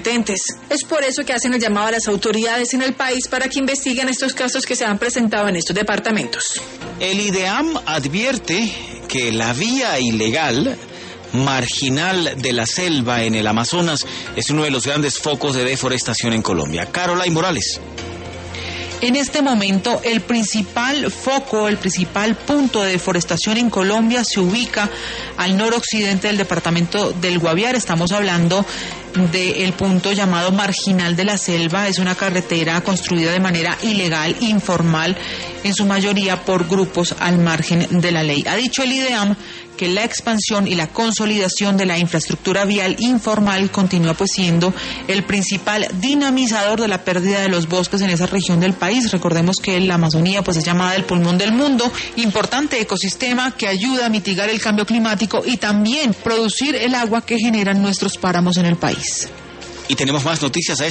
Es por eso que hacen el llamado a las autoridades en el país para que investiguen estos casos que se han presentado en estos departamentos. El IDEAM advierte que la vía ilegal marginal de la selva en el Amazonas es uno de los grandes focos de deforestación en Colombia. Caroline Morales. En este momento, el principal foco, el principal punto de deforestación en Colombia se ubica al noroccidente del departamento del Guaviare. Estamos hablando del punto llamado Marginal de la Selva. Es una carretera construida de manera ilegal, informal, en su mayoría por grupos al margen de la ley. Ha dicho el IDEAM que la expansión y la consolidación de la infraestructura vial informal continúa pues siendo el principal dinamizador de la pérdida de los bosques en esa región del país. Recordemos que la Amazonía pues es llamada el pulmón del mundo, importante ecosistema que ayuda a mitigar el cambio climático y también producir el agua que generan nuestros páramos en el país. Y tenemos más noticias a